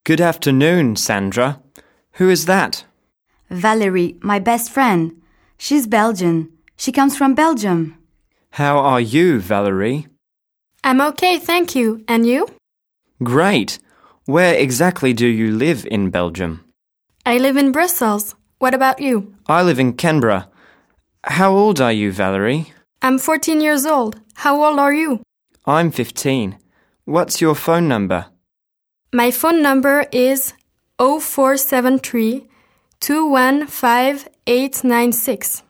Good afternoon, Sandra. Who is that? Valerie, my best friend. She's Belgian. She comes from Belgium. How are you, Valerie? I'm okay, thank you. And you? Great. Where exactly do you live in Belgium? I live in Brussels. What about you? I live in Canberra. How old are you, Valerie? I'm 14 years old. How old are you? I'm 15. What's your phone number? My phone number is 0473 215 896.